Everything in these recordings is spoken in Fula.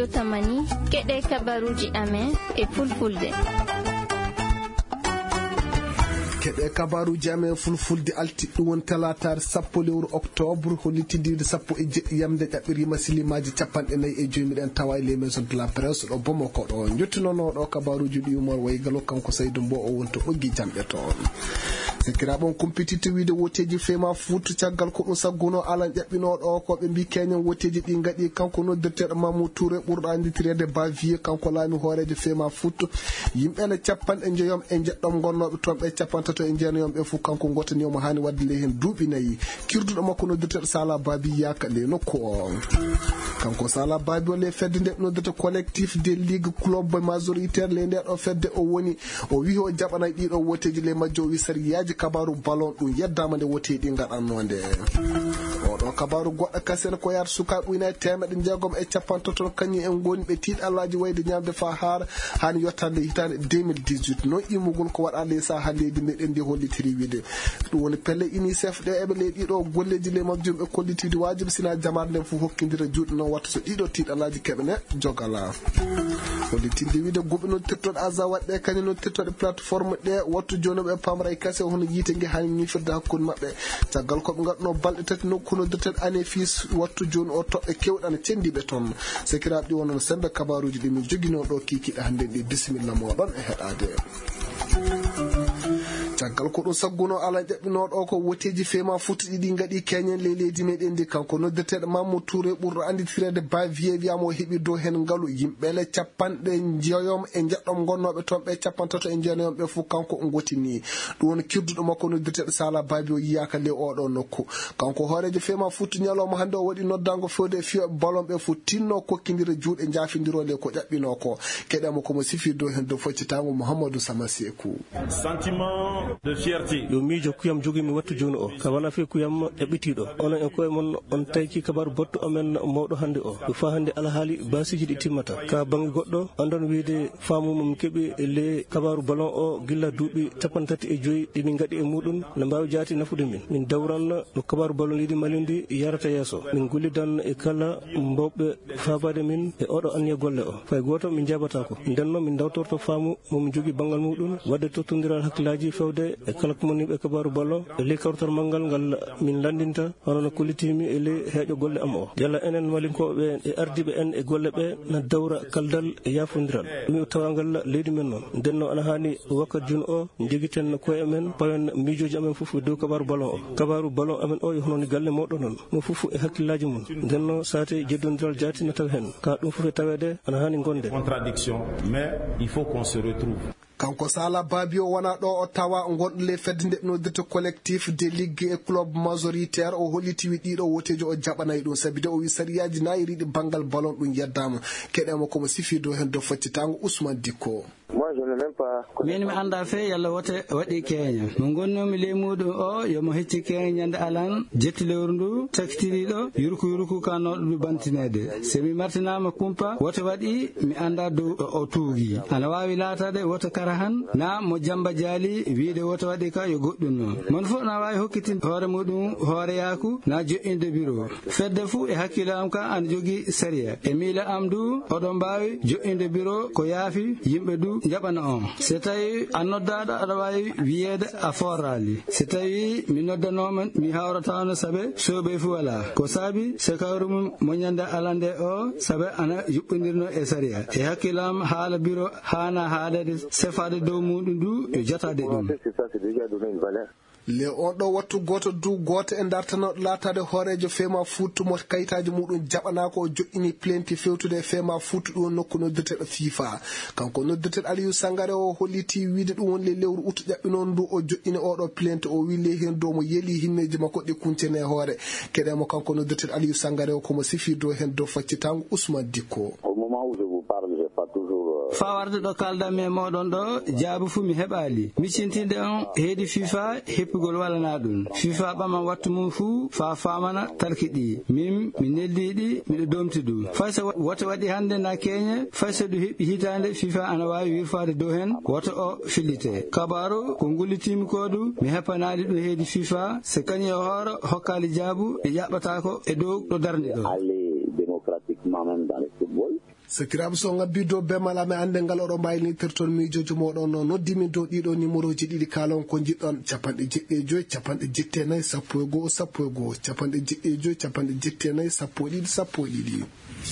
studio Tamani keɗe kabaruji amen e fulfulde. keɗe kabaruji amen fulfulde altiɗɗum won talatar 10 lewru octobre hollitindirde 10 yamde ƴaɓɓirima silimaji 45 miɗen tawa e les maisons de la presse ɗo Bamako ɗo jottinonoɗo kabaruji ɗi umar waygalo kanko Saydou Mbo o wonto ɓoggi jamɓe toon sikiraɓon compétité wiide woteji fema foot caggal ko ɗum sagguno alan ƴaɓɓinoɗo ko ɓe mbi keñen woteji ɗi gaɗi kanko noddirteɗo Mamadou Touré ɓurɗo anditirede Bavier kanko laami hoorejo fema foot yimɓene 50 jeeyom e jeɗɗom gonnoɓe toon ɓe 50 e jeenayom ɓe fof kanko gotaniomo hani wadde ley hen duuɓi 4 kirduɗo makko noddirteɗo Sala Babi yaka le nokku o kanko Sala Babi o le fedde nde noddirte collectif des ligues club majoritaire le nde ɗo fedde o woni o wi o jaɓanay ɗiɗo woteji le majjo o wi sariyaji kabaru ballon ɗum yeddama nde wote ɗi gaɗannode oɗo kabaru goɗɗo kasen ko yar sukaɓe ɓuyna temeɗe jeegom e 50 kañum en goni ɓe tiiɗallaji wayde ñamde fa haara hani yettande hitande 2018 non immugol ko waɗa ley saha leydi meɗen ndi hollitiri wiide ɗum woni pelle UNICEF ɗe eɓe ley ɗiɗo golleji le majjum ɓe kollitide wajibi sina jamar nden fof hokkidira juuɗe noon watta so ɗiɗo tiiɗallaji keɓene jogala hollitinde wiide goɓe nodtirtoɗe asa waɗɗe kañum nodtirtoɗe plateforme ɗe wattu joni ɓe pamra e kase hono yiite ngue hani ñifirde hakkude mabɓe caggal koɓe gaɗno balɗe tati nokku noddirteɗe année fils wattu joni o toɓɓe kewɗane cendiɓe toon sekiraɓe ɗi wonon sembe kabaruji ɗi min joguinoɗo kikiɗe hande ɗi bisimilla moɗon e heɗade caggal ko ɗum sagguno ala ƴaɓɓinoɗo ko woteji fema foot ɗiɗi gaɗi keñen ley leydi meɗen ndi kanko noddirteɗo Mamadou Touré ɓurɗo anditirede Bavier wiyama o heeɓi dow hen ngaalu yimɓele 50 jeeyom e jeɗɗom gonnoɓe toon ɓe 50 e jeenayom ɓe fof kanko o gotini ɗum woni kirduɗo makko noddirteɗo Sala Babi o yiyaka ley oɗo nokku kanko hoorejo fema foot ñalawma hande o waɗi noddago fewde e fiyoɓe ballon ɓe fof tinno kokkidira juuɗe jaafidiro le ko ƴaɓɓino ko keɗama komo sifi dow hen dow foccitago Mouhamadou Samasekou sentiment de fierté yo miijo kuyam jogui mi wattu joni o ka wana fe kuyam ɗaɓɓitiɗo onon en koye mon on tayki kabaru botto amen mawɗo hande o ɗo fa hande alahaali basiji ɗi timmata ka banggue goɗɗo andon wiide famumum keeɓi le kabaru ballon o gilla duuɓi 35 ɗimin gaɗi e muɗum ne mbawi jaati nafude min dawranno no kabaru ballon yiɗi malindi yarata yesso min gollidan e kala mbawɓe fabade min e oɗo anniya golle o fay goto min jabatako ndenno min dawtorto faamu momin jogui banggal muɗum wadde tottodiral hakkillaji fewde e kala ko moni ɓe kabaru ballon e ley kawtal manggal ngal min landinta hono no kollitimi e ley heeƴo golle am o yalla enen walinkoɓe e ardiɓe en e golle ɓe na dawra kaldal e yafodiral ɗum tawangal leydi men noon ndenno ana hani wakkati joni o joguiten koye men pawen miijoji amen foof e dow kabaru ballon amen o yo hononi galle mawɗo noon mo foof e hakkillaji mum ndenno sate jeddodiral jaati ne taw hen ka ɗum foof e tawede ana hani gonde contradiction mais il faut qu'on se retrouve kanko Sala Babi o wona ɗo o tawa gonɗo le fedde nde noddirte collectif des ligues et club majoritaire o holliti wi ɗiɗo woteji o jaɓanayi ɗum sabi de o wi sariyaji nayiriɗi banggal ballon ɗum yeddama keɗema komo sifi dow hen dow faccitango Ousmane Dikko min mi anda fe yalla wote waɗi keña mo gonnomi ley muɗum o yomo hecci keña ñande alan jetti lewru ndu takkitiriɗo yurku kannoɗo ɗum bantinede somi martinama kumpa wote waɗi mi anda dow o tuugi ana wawi laatade wote kara han na mo jamba jaali wiide wote waɗi ka yo goɗɗum noon mon fof na wawi hokkitinde hoore muɗum hoore yaku na joƴƴinde bureau fedde fuu e hakkille am ka ana jogui sériya e miila am du oɗon mbawi joƴƴinde bureau ko yaafi yimɓe du jaɓana on so tawi a noddaɗo aɗa wawi wiyede a forrali so tawi mi noddanoma mi hawratano saabe soɓe fu wala ko saabi so kawrumum mo ñande alande o saabe ana yuɓɓodirno e sariya e hakkillam haala bureau hana haalede sefade dow muɗum du e jotade ɗum le on ɗo wattu goto du goto e dartanoɗo latade hoorejo fema foot mo kayitaji muɗum jaɓana ko o joƴƴini plainte fewtude e fema foot ɗum nokku noddirteɗo FIFA kanko noddirteɗo Aliou Sangare o holliti wiide ɗum woni le lewru août ƴaɓɓinon ndu o joƴƴini oɗo plainte o wi le hen dow mo yeeli himmeji makko ɗi kuntene e hoore keɗemo kanko noddirteɗo Aliou Sangare o komo sifi dow hen dow faccitango Ousmane Dikko fawarde ɗo kaldanmi e moɗon ɗo jaabu fuu mi heɓali miccintinde on heedi FIFA heppugol walana ɗum FIFA ɓaman wattu mum fuu fa famana tarkiɗi min mi nelliɗi miɗo domti ɗum fay so woto waɗi hande na keñe fay so ɗum heɓɓi hitande FIFA ana wawi wirfade dow hen woto o fillite kabaru ko gullitimi ko ɗum mi heppanaɗi ɗum heedi FIFA so kañum e hoore hokkali jaabu e ƴaɓɓata ko e dow ɗo darde ɗo sakiraɓe so ngabbi dow bemalame ande ngal oɗo mbaynitirton miijoji moɗon no noddimi dow ɗiɗo numéroji ɗiɗi kalon ko jiɗɗon 1.5 1.74 1.1 1.1 1.1 1.74 1.2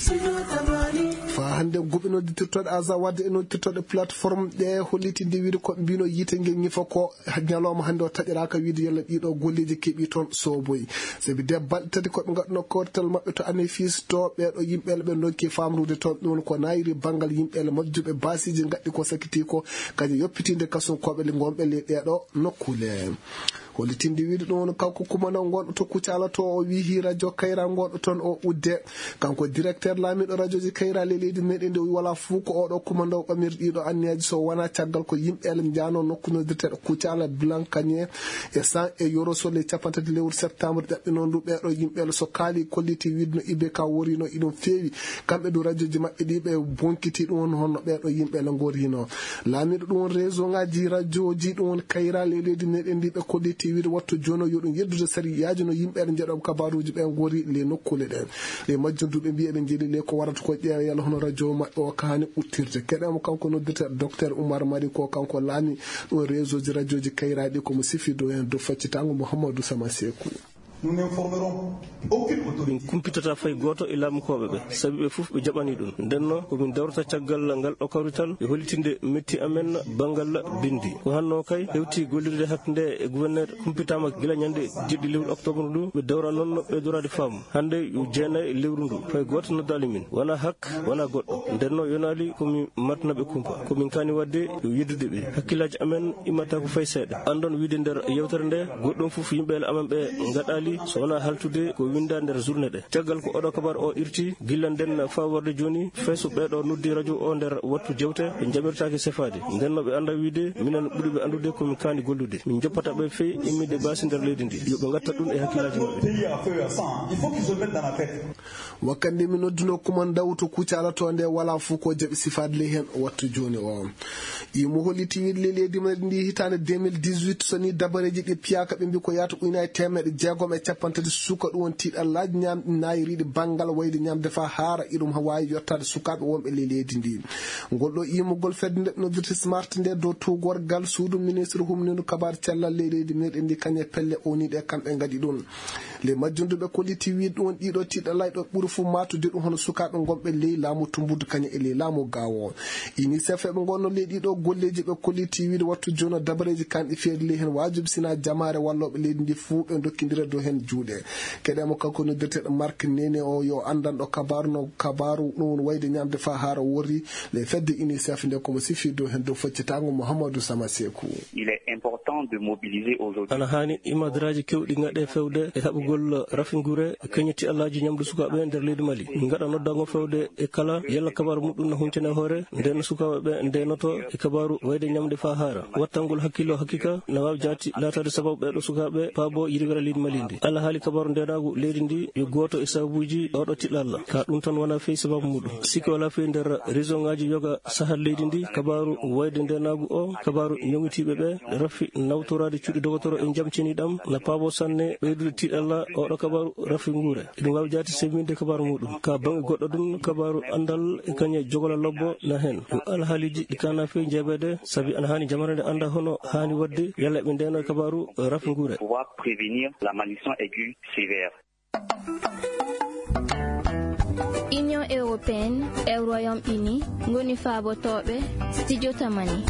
fa hande goɓe nodditirtoɗe asa wadde e nodditirtoɗe plateforme ɗe hollitinde wiide koɓe mbino yite ngel ñifa ko ñalawma hande o taƴiraka wiide yalla ɗiɗo golleji keeɓi toon soboyi saabi de balɗe tati koɓe gadduno kortal mabɓe to année fils to ɓeɗo yimɓele ɓe donki famrude toon ɗum ko nayiri banggal yimɓele majjuɓe basiji gaddi ko sakiti ko kadi yoppitinde kasunkoɓe gonɓe le ɗeɗo nokkule hollitinde wiide ɗum kanko kumana gonɗo to Kucala to o wihi radio Kayra gonɗo toon o udde kanko directeur laamiɗo radio ji Kayra le leydi meɗen nde wala fuu ko oɗo kumanda o ɓamir ɗiɗo anniyaji so wona caggal ko yimɓele jano nokkunodirteɗo Kucala Blankagné e 100 e euro so le 30 lewru septembre ɗaɓɓe noon ɗum ɓeɗo yimɓele so kaali kolliti wiide no IBK worino iɗum feewi kamɓe ɗo radio ji maɓɓe ɗi ɓe bonkiti ɗum honno ɓeɗo yimɓele gorino laamiɗo ɗum réseau ngaji radio ji ɗum Kayra le leydi meɗen ndi ɓe kolliti wiide wattu jono yoɗum yeddude sariyaji no yimɓeɓe jeeɗom kabaruji ɓe gori le nokkule ɗen le majjunduɓe mbiya ɓe jeeɗi le ko warata ko ƴeewa yalla hono radio maɓɓe o kaani ɓuttirde keɗemo kanko noddirte docteur Oumar Mari ko kanko laami ɗum réseau ji radio ji Kayraɗi komo sifi dow hen dow faccitango Mouhamadou Sama Sekou. Nous n'informerons aucune autorité. Min kumpitata fay goto e laamukoɓe ɓe sabi ɓe fof ɓe jaɓani ɗum ndenno komin dawrata caggal ngal ɗo kawrital e hollitinde metti amen banggal bindi ko hanno kay hewti gollirde hakkunde e gouverneur kumpitama gila ñande jiɗɗi lewru octobre ndu ɓe dawra noon ɓeydorade faamu hande yo jeenayi lewru ndu fay goto noddali min wona hak wona goɗɗo ndenno yonali komin matnaɓe kumpa komin kani wadde yo yeddude ɓe hakkillaji amen immata ko fay seeɗa andon wiide nder yewtere nde goɗɗum fof yimɓele amen ɓe gaɗali so wona haltude ko winda nder journée ɗe caggal ko oɗo kabar o irti gillan nden fa warde joni feeso ɓeɗo noddi radio o nder wattu jewte ɓe jaɓirtaki sefade ndenno ɓe anda wiide minen ɓuuri ɓe andude komin kani gollude min joppata ɓe fey immide basi nder leydi ndi yoɓe gatta ɗum e hakkillaji maɓɓe wakkande mi nodduno kuman daw to Kucala to nde wala fuu ko jaɓi sifade le hen wattu joni o imo holliti wiide le leydi meɗen ndi hitande 2018 so ni dabareji ɗi piyaka ɓe mbi ko yata ujunere temedde jeegom e capantati suka ɗum won tiiɗallaji ñamɗi nayiriɗi banggal wayde ñamde fa haara iɗum ha wawi yettade sukaɓe wonɓe le leydi ndi ngol ɗo imugol fedde nde noddirte smart nde dow tugorgal suudu ministre humnino kabar cellal le leydi meɗen ndi kañe pelle oniɗe kamɓe gaɗi ɗum le majjunduɓe kolliti wiide ɗum ɗiɗo tiiɗallaji ɗo ɓuuri fu matude ɗum hono sukaɓe gonɓe ley laamu tumbude kañe e ley laamu gawo UNICEF ɓe gonno ley ɗiɗo golleji ɓe kolliti wiide wattu joni dabareji kanɗi feeri ley hen wajibi sina jamare walloɓe leydi ndi fuu ɓe dokkidira dow hen juuɗe keɗemo kanko noddirteɗo Mark Nene o yo andanɗo kabaru no kabaru ɗum wayde ñamde fa haara worri le fedde UNICEF nde komo sifi dow hen dow faccitango Mouhamadou Sama Sekou. Il est important de mobiliser aujourd'hui. Ana hani imadaraji kewɗi gaɗe fewde e haɓugol rafingure e keñetti allaji ñamdu sukaɓe nder leydi Mali min gaɗa noddago fewde e kala yalla kabaru muɗum no huntine hoore nden sukaɓeɓe ndenoto e kabaru wayde ñamde fa haara wattangol hakkilo hakkika na wawi jati latade sababu ɓeɗo sukaɓe paabo yirigara leydi Mali ndi ala haali kabaru ndenagu leydi ndi yo goto e sababuji oɗo tiɗalla ka ɗum tan wona feyi sababu muɗum sikki wala feyi nder réseau ngaji yoga sahal leydi ndi kabaru wayde ndenagu o kabaru ñawitiɓe ɓe rafi nawtorade cuuɗi dogotoro e jamciniɗam na paabo sanne ɓeydude tiɗalla oɗo kabaru rafi nguure ɗum wawi jati seminde kabaru muɗum ka bange goɗɗo ɗum kabaru andal e kañe jogola lobbo na hen yo alhaaliji ɗi kana feyi jeeɓede saabi ana hani jamare nde anda hono hani wadde yalla ɓe ndeno kabaru rafi nguure pouvoir prévenir la malnutrition aiguë sévère. Union européenne et Royaume-Uni ngoni faabotoɓe studio tamani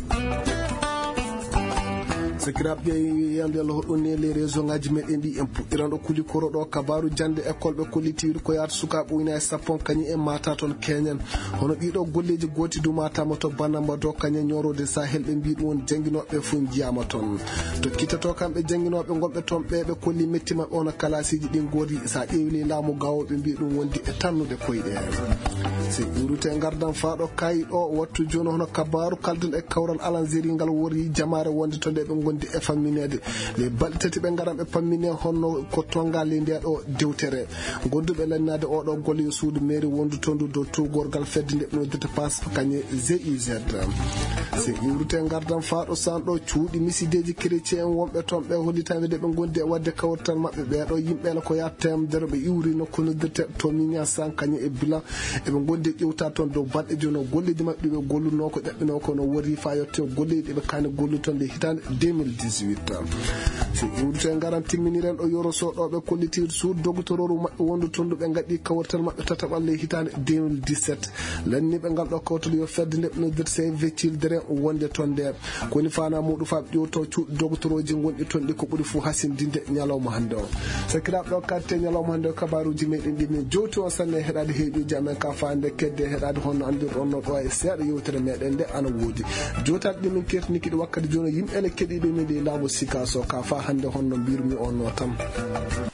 sakiraɓe yande Allah hoɗɗo ne les réseau ngaji meɗen ɗi en puɗɗiranɗo kuli koroɗo kabaru jande école ɓe kollitiwiɗo ko yahata sukaɓe ujunere sappo kañum en mata toon keñen hono ɗiɗo golleji goti dumatama to Banamba do kañum ñorode Sahel ɓe mbi ɗum won jangguinoɓe fo jiyama toon to kittato kamɓe jangguinoɓe gonɓe toon ɓeɓe kolli metti mabɓe ono kalasiji ɗin godi sa ƴeewili laamu gawoɓe mbi ɗum wondi e tannude koyɗe si ɓurute gardan faɗo kayi ɗo wattu joni hono kabaru kalden e kawral Alan Zeri ngal wori jamare wonde to nde ɓe gondi e famminede le balɗe tati ɓe garan ɓe pammine honno ko tongali nde ɗo dewtere gonduɓe lannade oɗo golle yo suudu mairie wondu tondu dow tugorgal fedde nde ɓe passe kañe GIZ si iwrute gardan faaɗo sanɗo cuuɗi misideji chrétien wonɓe toon ɓe hollitande de ɓe gondi e wadde kawrital maɓɓe ɓeɗo yimɓele ko yatta temdere ɓe iwri nokku noddirte to miña san kañe e bilan eɓe gondi ƴewta toon dow balɗe jono golleji maɓɓe ɓe golluno ko ƴaɓɓino ko no wori fa yette golleji ɗeɓe kani gollutonde hitande 2018 si iwrute garan timminiren ɗo yoro soɗoɓe kollitir suud dogotororu maɓɓe wondu tondu ɓe gaɗi kawrital maɓɓe tataɓalle hitande 2017 lanniɓe ngal ɗo kawtal yo fedde nde ɓe noddirte Save Children wonde toon nder koni fana muɗum fa ƴewto cuuɗi dogotoroji gonɗi toon ɗi ko ɓuuri fo hasindinde ñalawma hande o sakiraɓe ɗo katte ñalawma hande o kabaruji meɗen ɗi min jowti on sanne heɗade heeƴuji amen ka fande kedde heɗade honno andirɗon no ɗo e seeɗa yewtere meɗen nde ana woodi jotaɗe ɗi min kertinikiɗi wakkati joni yimɓe ene keɗiɓe min ɗi laamu sika so ka fa hande honno mbirmi on no tan